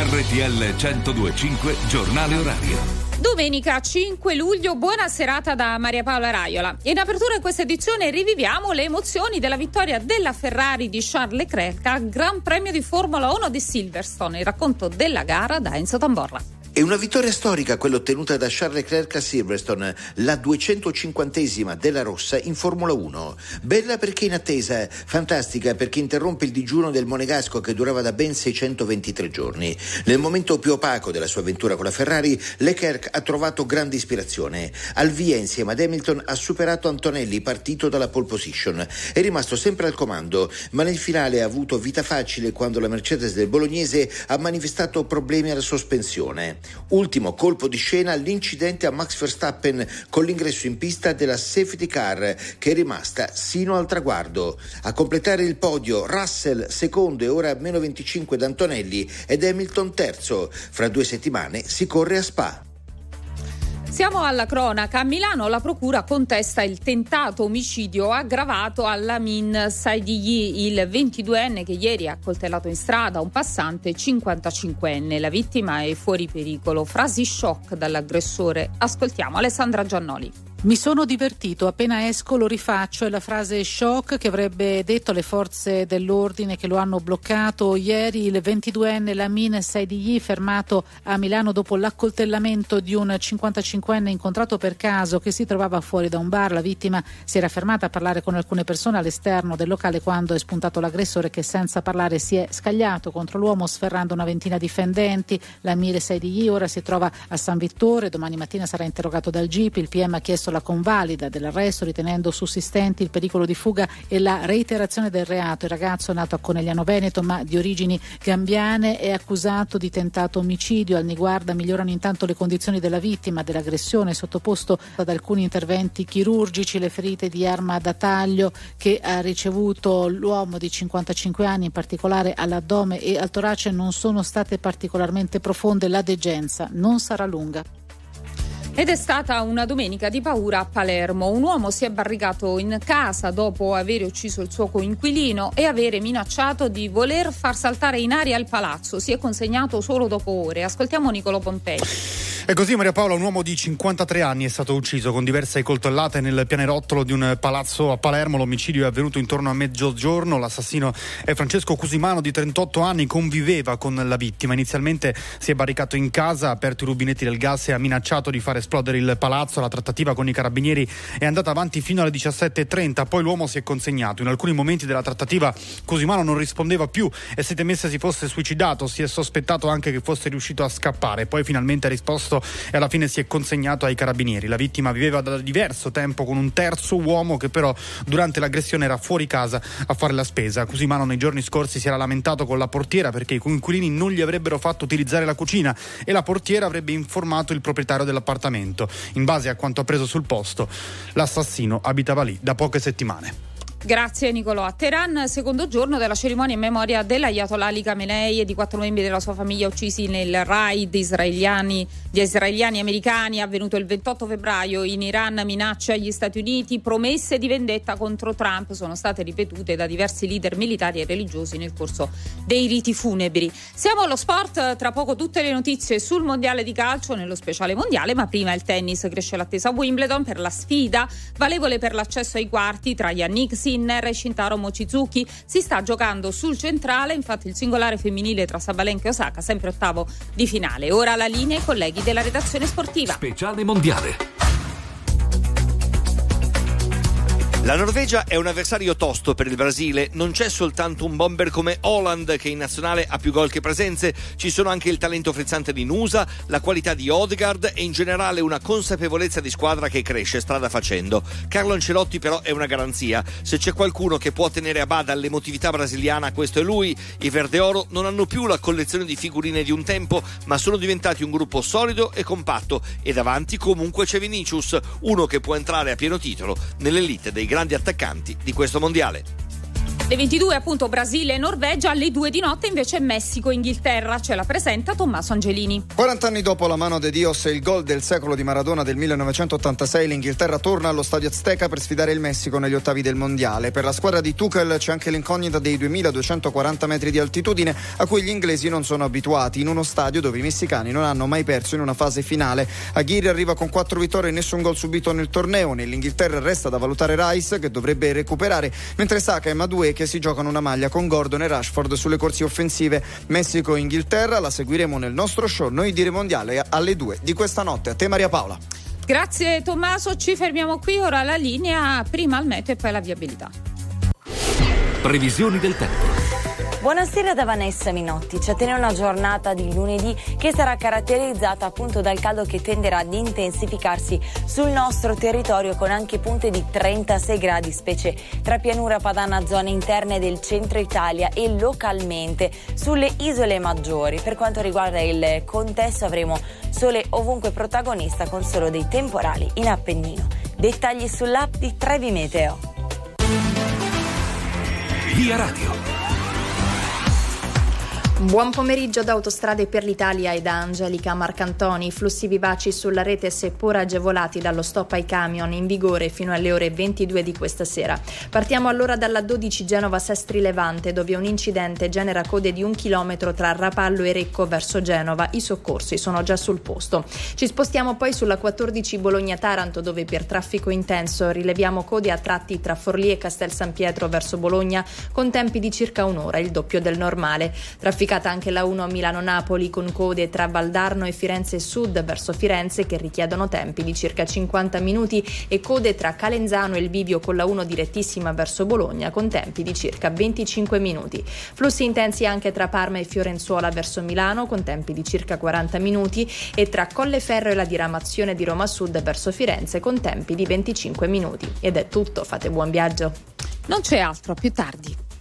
RTL 102.5 giornale orario. Domenica 5 luglio, buona serata da Maria Paola Raiola. In apertura di questa edizione riviviamo le emozioni della vittoria della Ferrari di Charles Leclerc al Gran Premio di Formula 1 di Silverstone. Il racconto della gara da Enzo Tamborra. È una vittoria storica quella ottenuta da Charles Leclerc a Silverstone, la 250esima della rossa in Formula 1. Bella perché in attesa, fantastica perché interrompe il digiuno del monegasco che durava da ben 623 giorni. Nel momento più opaco della sua avventura con la Ferrari, Leclerc ha trovato grande ispirazione. Al via insieme ad Hamilton ha superato Antonelli, partito dalla pole position. È rimasto sempre al comando, ma nel finale ha avuto vita facile quando la Mercedes del bolognese ha manifestato problemi alla sospensione. Ultimo colpo di scena l'incidente a Max Verstappen con l'ingresso in pista della safety car che è rimasta sino al traguardo. A completare il podio Russell secondo e ora meno 25 da Antonelli ed Hamilton terzo. Fra 2 settimane si corre a Spa. Siamo alla cronaca. A Milano la procura contesta il tentato omicidio aggravato all'Amin Saidighi, il 22enne che ieri ha accoltellato in strada un passante 55enne. La vittima è fuori pericolo. Frasi shock dall'aggressore. Ascoltiamo Alessandra Giannoli. Mi sono divertito, appena esco lo rifaccio, è la frase shock che avrebbe detto alle forze dell'ordine che lo hanno bloccato ieri. Il 22enne Lamin Saidighi, fermato a Milano dopo l'accoltellamento di un 55enne incontrato per caso che si trovava fuori da un bar. La vittima si era fermata a parlare con alcune persone all'esterno del locale quando è spuntato l'aggressore che senza parlare si è scagliato contro l'uomo sferrando una ventina di fendenti. Lamin Saidighi ora si trova a San Vittore, domani mattina sarà interrogato dal GIP. Il PM ha chiesto la convalida dell'arresto ritenendo sussistenti il pericolo di fuga e la reiterazione del reato. Il ragazzo, nato a Conegliano Veneto ma di origini gambiane, è accusato di tentato omicidio. Al Niguarda migliorano intanto le condizioni della vittima dell'aggressione, sottoposto ad alcuni interventi chirurgici. Le ferite di arma da taglio che ha ricevuto l'uomo di 55 anni, in particolare all'addome e al torace, non sono state particolarmente profonde. La degenza non sarà lunga. Ed è stata una domenica di paura a Palermo. Un uomo si è barricato in casa dopo aver ucciso il suo coinquilino e avere minacciato di voler far saltare in aria il palazzo. Si è consegnato solo dopo ore. Ascoltiamo Niccolò Pompei. E così, Maria Paola, un uomo di 53 anni è stato ucciso con diverse coltellate nel pianerottolo di un palazzo a Palermo. L'omicidio è avvenuto intorno a mezzogiorno. L'assassino è Francesco Cusimano, di 38 anni, conviveva con la vittima. Inizialmente si è barricato in casa, ha aperto i rubinetti del gas e ha minacciato di far esplodere il palazzo. La trattativa con i carabinieri è andata avanti fino alle 17:30, poi l'uomo si è consegnato. In alcuni momenti della trattativa Cusimano non rispondeva più e si temesse si fosse suicidato. Si è sospettato anche che fosse riuscito a scappare, poi finalmente ha risposto e alla fine si è consegnato ai carabinieri. La vittima viveva da diverso tempo con un terzo uomo che però durante l'aggressione era fuori casa a fare la spesa. Cusimano nei giorni scorsi si era lamentato con la portiera perché i coinquilini non gli avrebbero fatto utilizzare la cucina e la portiera avrebbe informato il proprietario dell'appartamento. In base a quanto appreso sul posto, l'assassino abitava lì da poche settimane. Grazie Niccolò. A Teheran, secondo giorno della cerimonia in memoria dell'Ayatollah Ali Khamenei e di 4 membri della sua famiglia uccisi nel raid di israeliani americani avvenuto il 28 febbraio in Iran. Minacce agli Stati Uniti, promesse di vendetta contro Trump sono state ripetute da diversi leader militari e religiosi nel corso dei riti funebri. Siamo allo sport, tra poco tutte le notizie sul mondiale di calcio, nello speciale mondiale, ma prima il tennis. Cresce l'attesa a Wimbledon per la sfida valevole per l'accesso ai quarti tra Yannick Sinner e Shintaro Mochizuki. Si sta giocando sul centrale, infatti il singolare femminile tra Sabalenka e Osaka, sempre ottavo di finale. Ora la linea ai colleghi della redazione sportiva. Speciale mondiale. La Norvegia è un avversario tosto per il Brasile. Non c'è soltanto un bomber come Haaland che in nazionale ha più gol che presenze, ci sono anche il talento frizzante di Nusa, la qualità di Odegaard e in generale una consapevolezza di squadra che cresce strada facendo. Carlo Ancelotti però è una garanzia. Se c'è qualcuno che può tenere a bada l'emotività brasiliana, questo è lui. I Verdeoro non hanno più la collezione di figurine di un tempo, ma sono diventati un gruppo solido e compatto e davanti comunque c'è Vinicius, uno che può entrare a pieno titolo nell'elite dei grandi attaccanti di questo mondiale. Le 22 appunto Brasile e Norvegia, alle 2 di notte invece Messico e Inghilterra. Ce la presenta Tommaso Angelini. 40 anni dopo la mano de Dios e il gol del secolo di Maradona del 1986, l'Inghilterra torna allo Stadio Azteca per sfidare il Messico negli ottavi del Mondiale. Per la squadra di Tuchel c'è anche l'incognita dei 2240 metri di altitudine a cui gli inglesi non sono abituati, in uno stadio dove i messicani non hanno mai perso in una fase finale. Aguirre arriva con 4 vittorie e nessun gol subito nel torneo. Nell'Inghilterra resta da valutare Rice, che dovrebbe recuperare, mentre Saka e Madueke che si giocano una maglia con Gordon e Rashford sulle corsie offensive. Messico e Inghilterra la seguiremo nel nostro show Noi Dire Mondiale alle 2 di questa notte. A te Maria Paola. Grazie Tommaso, ci fermiamo qui, ora la linea, prima al meteo e poi la viabilità. Previsioni del tempo. Buonasera da Vanessa Minotti. Ci attende una giornata di lunedì che sarà caratterizzata appunto dal caldo che tenderà ad intensificarsi sul nostro territorio, con anche punte di 36 gradi, specie tra pianura padana, zone interne del centro Italia e localmente sulle isole maggiori. Per quanto riguarda il contesto avremo sole ovunque protagonista, con solo dei temporali in Appennino. Dettagli sull'app di Trevi Meteo. Via Radio. Buon pomeriggio da Autostrade per l'Italia e da Angelica Marcantoni. Flussi vivaci sulla rete, seppur agevolati dallo stop ai camion in vigore fino alle ore 22 di questa sera. Partiamo allora dalla 12 Genova-Sestri Levante, dove un incidente genera code di 1 chilometro tra Rapallo e Recco verso Genova. I soccorsi sono già sul posto. Ci spostiamo poi sulla 14 Bologna-Taranto, dove per traffico intenso rileviamo code a tratti tra Forlì e Castel San Pietro verso Bologna, con tempi di circa un'ora, il doppio del normale. Trafficata anche la 1 Milano-Napoli, con code tra Valdarno e Firenze Sud verso Firenze che richiedono tempi di circa 50 minuti, e code tra Calenzano e il bivio con la 1 direttissima verso Bologna con tempi di circa 25 minuti. Flussi intensi anche tra Parma e Fiorenzuola verso Milano con tempi di circa 40 minuti, e tra Colleferro e la diramazione di Roma Sud verso Firenze con tempi di 25 minuti. Ed è tutto, fate buon viaggio. Non c'è altro, a più tardi.